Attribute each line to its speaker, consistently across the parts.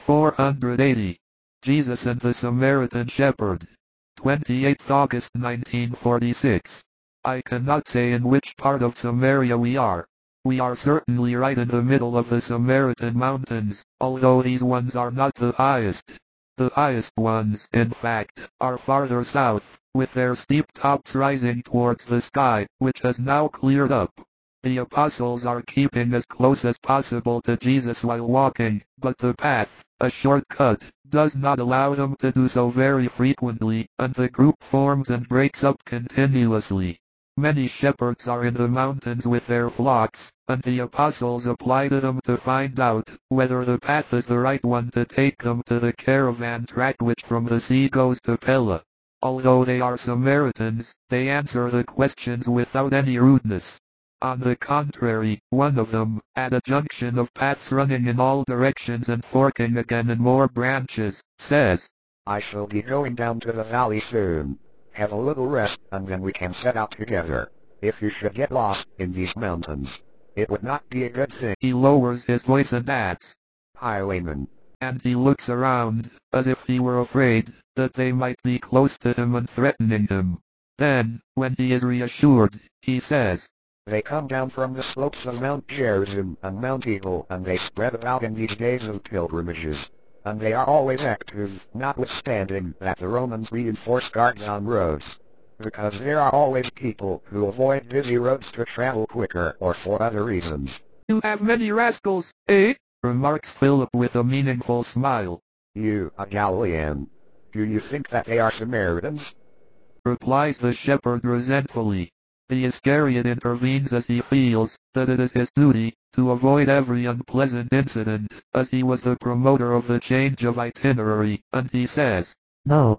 Speaker 1: 480. Jesus and the Samaritan Shepherd. 28th August 1946. I cannot say in which part of Samaria we are. We are certainly right in the middle of the Samaritan mountains, although these ones are not the highest. The highest ones, in fact, are farther south, with their steep tops rising towards the sky, which has now cleared up. The apostles are keeping as close as possible to Jesus while walking, but the path, a shortcut, does not allow them to do so very frequently, and the group forms and breaks up continuously. Many shepherds are in the mountains with their flocks, and the apostles apply to them to find out whether the path is the right one to take them to the caravan track which from the sea goes to Pella. Although they are Samaritans, they answer the questions without any rudeness. On the contrary, one of them, at a junction of paths running in all directions and forking again in more branches, says,
Speaker 2: "I shall be going down to the valley soon. Have a little rest, and then we can set out together. If you should get lost in these mountains, it would not be a good thing."
Speaker 1: He lowers his voice and adds,
Speaker 2: "Highwayman."
Speaker 1: And he looks around, as if he were afraid that they might be close to him and threatening him. Then, when he is reassured, he says,
Speaker 2: "They come down from the slopes of Mount Gerizim and Mount Eagle, and they spread about in these days of pilgrimages. And they are always active, notwithstanding that the Romans reinforce guards on roads. Because there are always people who avoid busy roads to travel quicker or for other reasons."
Speaker 1: "You have many rascals, eh?" remarks Philip with a meaningful smile.
Speaker 2: "You, a Galilean. Do you think that they are Samaritans?"
Speaker 1: replies the shepherd resentfully. The Iscariot intervenes as he feels that it is his duty to avoid every unpleasant incident, as he was the promoter of the change of itinerary, and he says,
Speaker 3: No,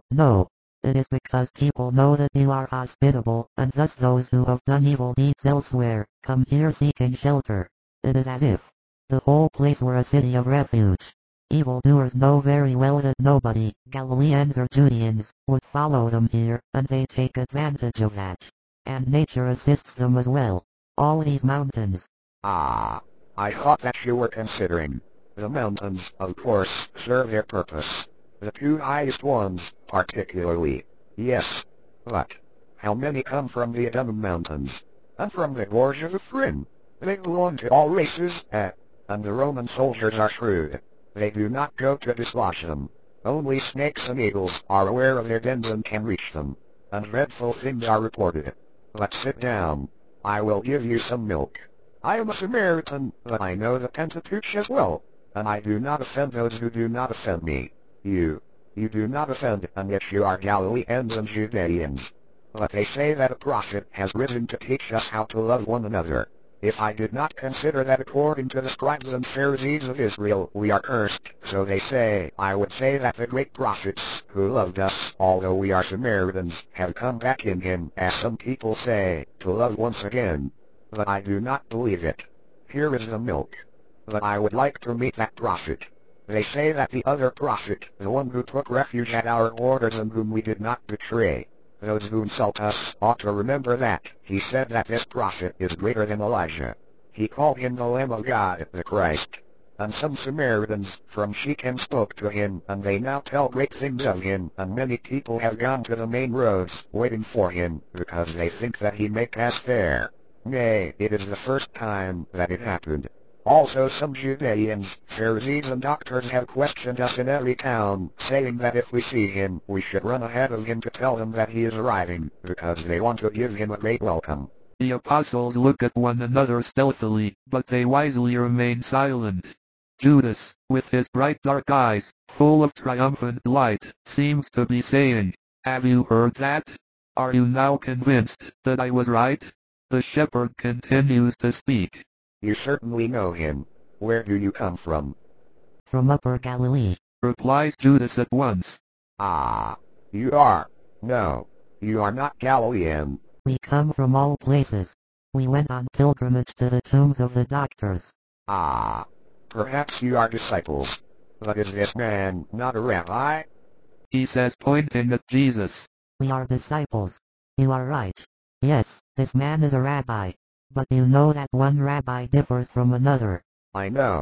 Speaker 3: it is because people know that you are hospitable, and thus those who have done evil deeds elsewhere come here seeking shelter. It is as if the whole place were a city of refuge. Evildoers know very well that nobody, Galileans or Judeans, would follow them here, and they take advantage of that. And nature assists them as well. All these mountains."
Speaker 2: "Ah, I thought that you were considering. The mountains, of course, serve their purpose. The two highest ones, particularly. Yes. But how many come from the Edomim Mountains? And from the gorge of Ephraim? They belong to all races, and the Roman soldiers are shrewd. They do not go to dislodge them. Only snakes and eagles are aware of their dens and can reach them. And dreadful things are reported. Let's sit down. I will give you some milk. I am a Samaritan, but I know the Pentateuch as well, and I do not offend those who do not offend me. You do not offend, and yet you are Galileans and Judeans. But they say that a prophet has risen to teach us how to love one another. If I did not consider that according to the scribes and Pharisees of Israel we are cursed, so they say, I would say that the great prophets, who loved us, although we are Samaritans, have come back in him, as some people say, to love once again. But I do not believe it. Here is the milk. But I would like to meet that prophet. They say that the other prophet, the one who took refuge at our orders and whom we did not betray, those who insult us ought to remember that he said that this prophet is greater than Elijah. He called him the Lamb of God, the Christ. And some Samaritans from Shechem spoke to him, and they now tell great things of him, and many people have gone to the main roads, waiting for him, because they think that he may pass there. Nay, it is the first time that it happened. Also some Judeans, Pharisees and doctors have questioned us in every town, saying that if we see him, we should run ahead of him to tell him that he is arriving, because they want to give him a great welcome."
Speaker 1: The apostles look at one another stealthily, but they wisely remain silent. Judas, with his bright dark eyes, full of triumphant light, seems to be saying, "Have you heard that? Are you now convinced that I was right?" The shepherd continues to speak.
Speaker 2: "You certainly know him. Where do you come from?"
Speaker 3: "From Upper Galilee,"
Speaker 1: replies Judas at once.
Speaker 2: "Ah, you are. No, you are not Galilean."
Speaker 3: "We come from all places. We went on pilgrimage to the tombs of the doctors."
Speaker 2: "Ah, perhaps you are disciples. But is this man not a rabbi?"
Speaker 1: he says, pointing at Jesus.
Speaker 3: "We are disciples. You are right. Yes, this man is a rabbi. But you know that one rabbi differs from another."
Speaker 2: "I know.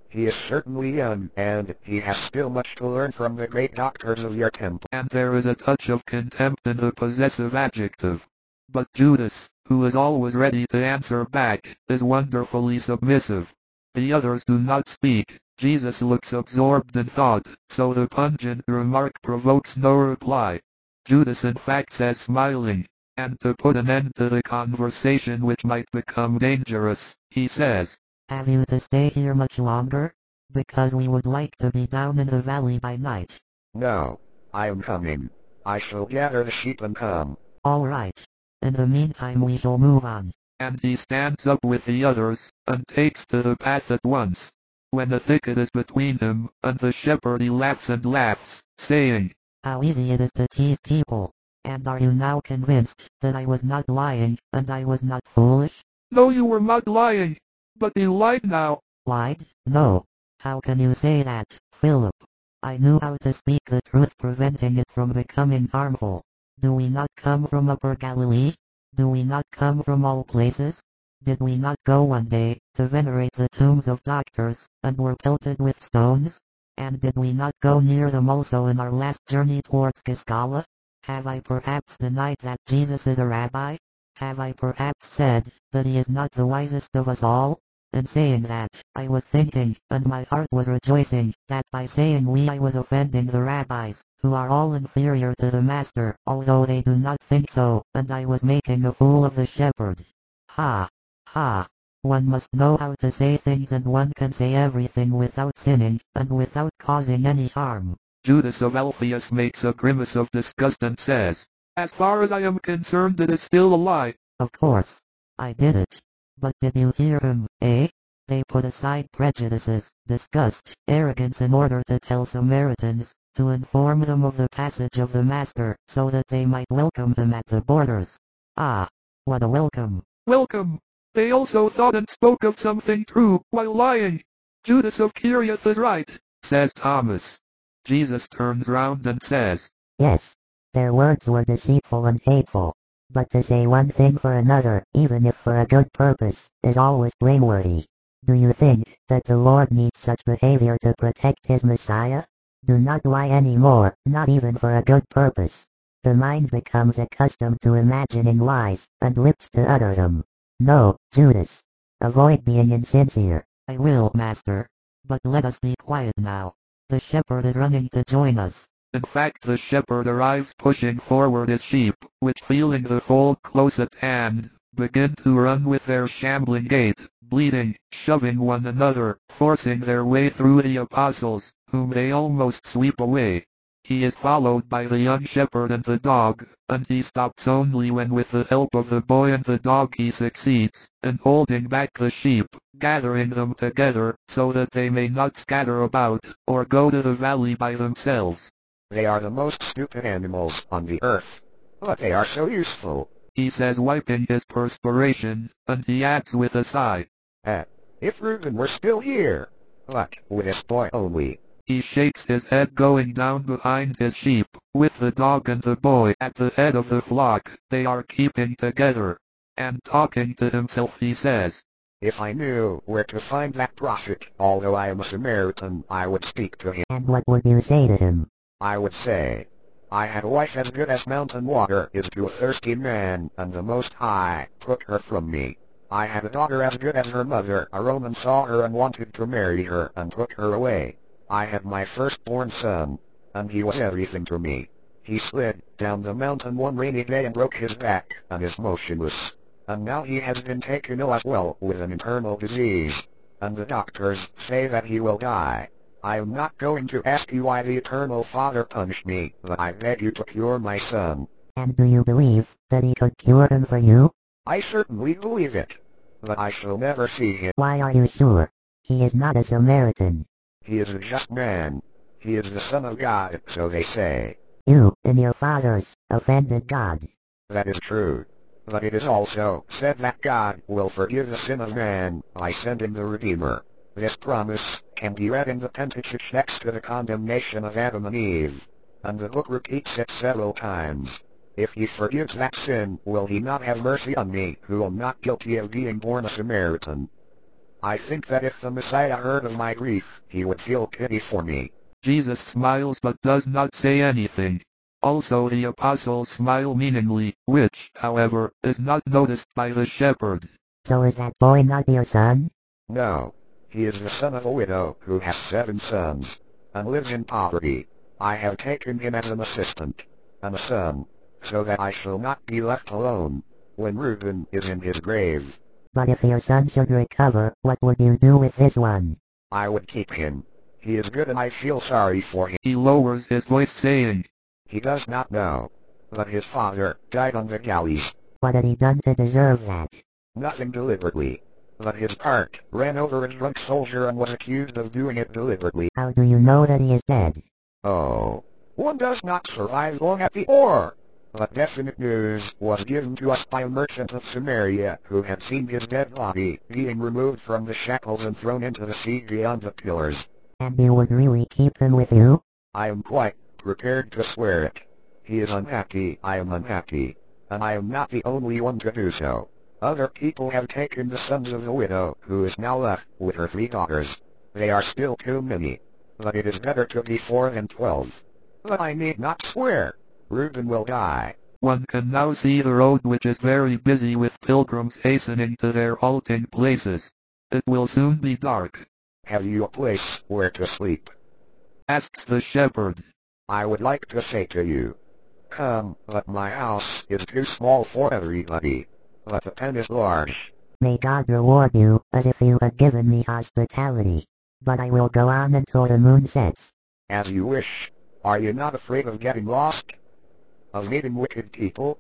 Speaker 2: He is certainly young, and he has still much to learn from the great doctors of your temple.
Speaker 1: And there is a touch of contempt in the possessive adjective. But Judas, who is always ready to answer back, is wonderfully submissive. The others do not speak. Jesus looks absorbed in thought, so the pungent remark provokes no reply. Judas in fact says smiling, and to put an end to the conversation which might become dangerous, he says,
Speaker 3: Have you to stay here much longer? Because we would like to be down in the valley by night.
Speaker 2: No, I am coming. I shall gather the sheep and come.
Speaker 3: All right. In the meantime we shall move on.
Speaker 1: And he stands up with the others, and takes to the path at once. When the thicket is between him and the shepherd, he laughs and laughs, saying,
Speaker 3: How easy it is to tease people. And are you now convinced that I was not lying, and I was not foolish?
Speaker 1: No, you were not lying, but you lied now.
Speaker 3: Lied? No. How can you say that, Philip? I knew how to speak the truth, preventing it from becoming harmful. Do we not come from Upper Galilee? Do we not come from all places? Did we not go one day to venerate the tombs of doctors, and were pelted with stones? And did we not go near them also in our last journey towards Giscala? Have I perhaps denied that Jesus is a rabbi? Have I perhaps said that he is not the wisest of us all? In saying that, I was thinking, and my heart was rejoicing, that by saying we I was offending the rabbis, who are all inferior to the master, although they do not think so, and I was making a fool of the shepherd. Ha! Ha! One must know how to say things, and one can say everything without sinning, and without causing any harm.
Speaker 1: Judas of Alphaeus makes a grimace of disgust and says, As far as I am concerned, it is still a lie.
Speaker 3: Of course. I did it. But did you hear him, eh? They put aside prejudices, disgust, arrogance in order to tell Samaritans, to inform them of the passage of the Master, so that they might welcome him at the borders. Ah, what a welcome.
Speaker 1: Welcome. They also thought and spoke of something true, while lying. Judas of Kerioth is right, says Thomas. Jesus turns round and says,
Speaker 3: Yes, their words were deceitful and hateful. But to say one thing for another, even if for a good purpose, is always blameworthy. Do you think that the Lord needs such behavior to protect his Messiah? Do not lie anymore, not even for a good purpose. The mind becomes accustomed to imagining lies, and lips to utter them. No, Judas. Avoid being insincere. I will, Master. But let us be quiet now. The shepherd is running to join us.
Speaker 1: In fact, the shepherd arrives pushing forward his sheep, which feeling the fold close at hand, begin to run with their shambling gait, bleating, shoving one another, forcing their way through the apostles, whom they almost sweep away. He is followed by the young shepherd and the dog, and he stops only when with the help of the boy and the dog he succeeds in holding back the sheep, gathering them together, so that they may not scatter about, or go to the valley by themselves.
Speaker 2: They are the most stupid animals on the earth, but they are so useful,
Speaker 1: he says, wiping his perspiration, and he adds with a sigh,
Speaker 2: if Reuben were still here, but with this boy only.
Speaker 1: He shakes his head, going down behind his sheep, with the dog and the boy at the head of the flock. They are keeping together, and talking to himself he says,
Speaker 2: If I knew where to find that prophet, although I am a Samaritan, I would speak to him.
Speaker 3: And what would you say to him?
Speaker 2: I would say, I had a wife as good as mountain water is to a thirsty man, and the Most High took her from me. I had a daughter as good as her mother. A Roman saw her and wanted to marry her, and took her away. I had my firstborn son, and he was everything to me. He slid down the mountain one rainy day and broke his back, and is motionless. And now he has been taken ill as well with an internal disease, and the doctors say that he will die. I am not going to ask you why the Eternal Father punished me, but I beg you to cure my son.
Speaker 3: And do you believe that he could cure him for you?
Speaker 2: I certainly believe it, but I shall never see him.
Speaker 3: Why are you sure? He is not a Samaritan.
Speaker 2: He is a just man. He is the Son of God, so they say.
Speaker 3: You, in your fathers, offended God.
Speaker 2: That is true. But it is also said that God will forgive the sin of man by sending the Redeemer. This promise can be read in the Pentateuch next to the condemnation of Adam and Eve, and the book repeats it several times. If he forgives that sin, will he not have mercy on me, who am not guilty of being born a Samaritan? I think that if the Messiah heard of my grief, he would feel pity for me.
Speaker 1: Jesus smiles but does not say anything. Also the apostles smile meaningly, which, however, is not noticed by the shepherd.
Speaker 3: So is that boy not your son?
Speaker 2: No. He is the son of a widow who has 7 sons, and lives in poverty. I have taken him as an assistant, and a son, so that I shall not be left alone when Reuben is in his grave.
Speaker 3: But if your son should recover, what would you do with this one?
Speaker 2: I would keep him. He is good and I feel sorry for him.
Speaker 1: He lowers his voice saying,
Speaker 2: He does not know that his father died on the galleys.
Speaker 3: What had he done to deserve that?
Speaker 2: Nothing deliberately. But his cart ran over a drunk soldier and was accused of doing it deliberately.
Speaker 3: How do you know that he is dead?
Speaker 2: Oh, one does not survive long at the ore. But definite news was given to us by a merchant of Samaria who had seen his dead body being removed from the shackles and thrown into the sea beyond the pillars.
Speaker 3: And you would really keep him with you?
Speaker 2: I am quite prepared to swear it. He is unhappy, I am unhappy, and I am not the only one to do so. Other people have taken the sons of the widow, who is now left with her 3 daughters. They are still too many, but it is better to be 4 than 12. But I need not swear. Reuben will die.
Speaker 1: One can now see the road, which is very busy with pilgrims hastening to their halting places. It will soon be dark.
Speaker 2: Have you a place where to sleep?
Speaker 1: Asks the shepherd.
Speaker 2: I would like to say to you, come, but my house is too small for everybody. But the pen is large.
Speaker 3: May God reward you, as if you had given me hospitality. But I will go on until the moon sets.
Speaker 2: As you wish. Are you not afraid of getting lost? Of meeting wicked people?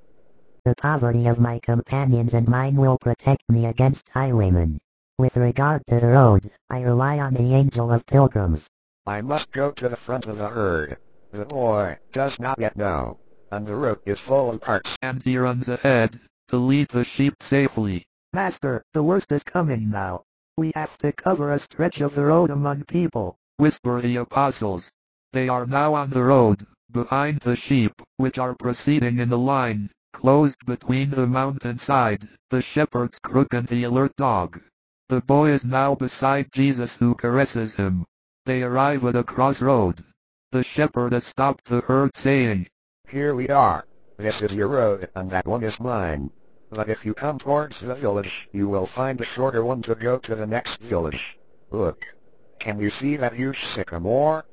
Speaker 3: The poverty of my companions and mine will protect me against highwaymen. With regard to the road, I rely on the angel of pilgrims.
Speaker 2: I must go to the front of the herd. The boy does not yet know, and the road is full of carts.
Speaker 1: And he runs ahead to lead the sheep safely. Master, the worst is coming now. We have to cover a stretch of the road among people, whisper the apostles. They are now on the road, behind the sheep, which are proceeding in a line, closed between the mountainside, the shepherd's crook and the alert dog. The boy is now beside Jesus, who caresses him. They arrive at a crossroad. The shepherd has stopped the herd, saying,
Speaker 2: Here we are. This is your road, and that one is mine. But if you come towards the village, you will find a shorter one to go to the next village. Look. Can you see that huge sycamore?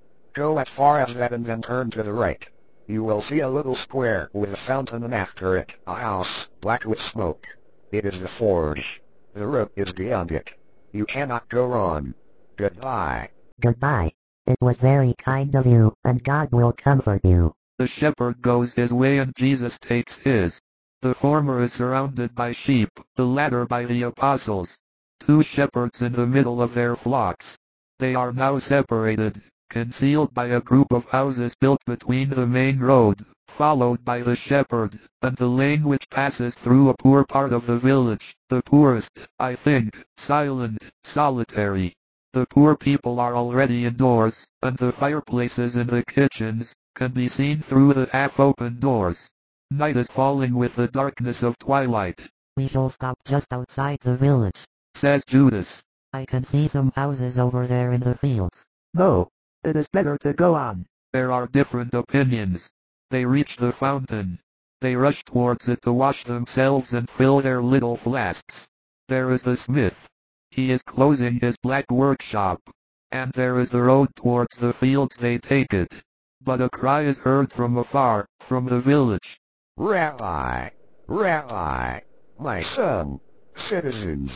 Speaker 2: Go as far as that and then turn to the right. You will see a little square with a fountain and after it, a house, black with smoke. It is the forge. The road is beyond it. You cannot go wrong. Goodbye.
Speaker 3: Goodbye. It was very kind of you, and God will comfort you.
Speaker 1: The shepherd goes his way and Jesus takes his. The former is surrounded by sheep, the latter by the apostles. 2 shepherds in the middle of their flocks. They are now separated, concealed by a group of houses built between the main road, followed by the shepherd, and the lane which passes through a poor part of the village, the poorest, I think, silent, solitary. The poor people are already indoors, and the fireplaces in the kitchens can be seen through the half-open doors. Night is falling with the darkness of twilight.
Speaker 3: We shall stop just outside the village,
Speaker 1: says Judas.
Speaker 3: I can see some houses over there in the fields.
Speaker 1: No, it is better to go on. There are different opinions. They reach the fountain. They rush towards it to wash themselves and fill their little flasks. There is the smith. He is closing his black workshop. And there is the road towards the fields. They take it. But a cry is heard from afar, from the village.
Speaker 2: Rabbi! Rabbi! My son! Citizens!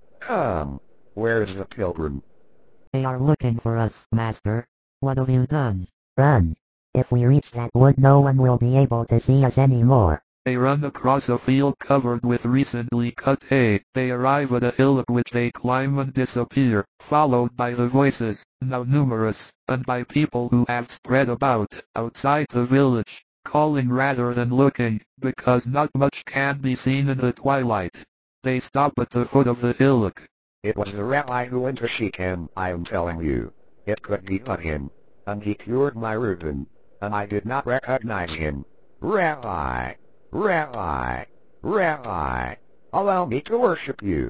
Speaker 2: Come! Where is the pilgrim?
Speaker 3: They are looking for us, Master. What have you done? Run. If we reach that wood, no one will be able to see us anymore.
Speaker 1: They run across a field covered with recently cut hay. They arrive at a hillock which they climb and disappear, followed by the voices, now numerous, and by people who have spread about, outside the village, calling rather than looking, because not much can be seen in the twilight. They stop at the foot of the hillock.
Speaker 2: It was the rabbi who went to Shechem, I am telling you. It could be but him. And he cured my Reuben, and I did not recognize him. Rabbi! Rabbi! Rabbi! Allow me to worship you.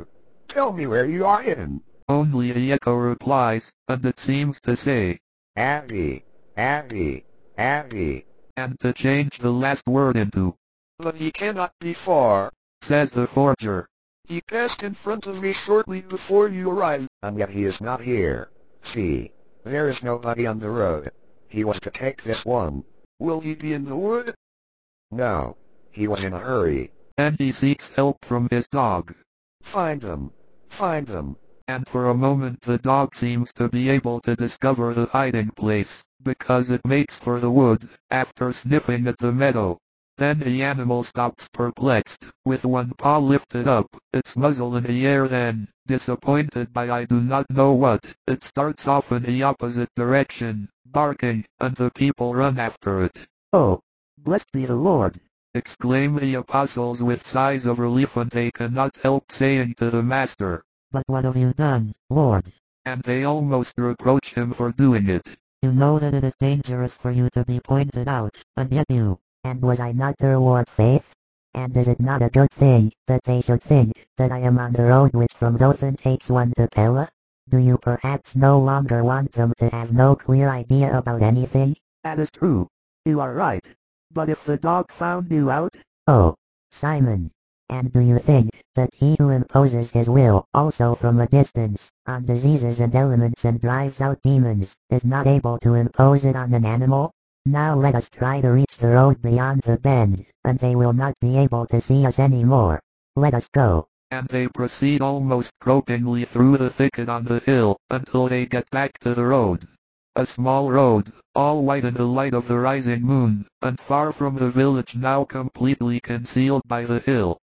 Speaker 2: Tell me where you are hidden.
Speaker 1: Only a echo replies, and it seems to say,
Speaker 2: Abby, Abby, Abby.
Speaker 1: and to change the last word into,
Speaker 2: But he cannot be far.
Speaker 1: says the forger.
Speaker 2: He passed in front of me shortly before you arrived. And yet he is not here. See, there is nobody on the road. He was to take this one. Will he be in the wood? No. He was in a hurry.
Speaker 1: And he seeks help from his dog.
Speaker 2: Find them. Find them.
Speaker 1: And for a moment the dog seems to be able to discover the hiding place, because it makes for the wood, after sniffing at the meadow. Then the animal stops perplexed, with one paw lifted up, its muzzle in the air. Then, disappointed by I do not know what, it starts off in the opposite direction, barking, and the people run after it.
Speaker 3: Oh, blessed be the Lord.
Speaker 1: Exclaim the apostles with sighs of relief, and they cannot help saying to the Master,
Speaker 3: But what have you done, Lord?
Speaker 1: and they almost reproach him for doing it.
Speaker 3: You know that it is dangerous for you to be pointed out, and yet you. And was I not their Lord Faith? And is it not a good thing that they should think that I am on the road which from Dothan takes one to Pella? Do you perhaps no longer want them to have no clear idea about anything?
Speaker 1: That is true. You are right. But if the dog found you out?
Speaker 3: Oh, Simon. And do you think that he who imposes his will also from a distance on diseases and elements and drives out demons is not able to impose it on an animal? Now let us try to reach the road beyond the bend, and they will not be able to see us any more. Let us go.
Speaker 1: And they proceed almost gropingly through the thicket on the hill, until they get back to the road. A small road, all white in the light of the rising moon, and far from the village, now completely concealed by the hill.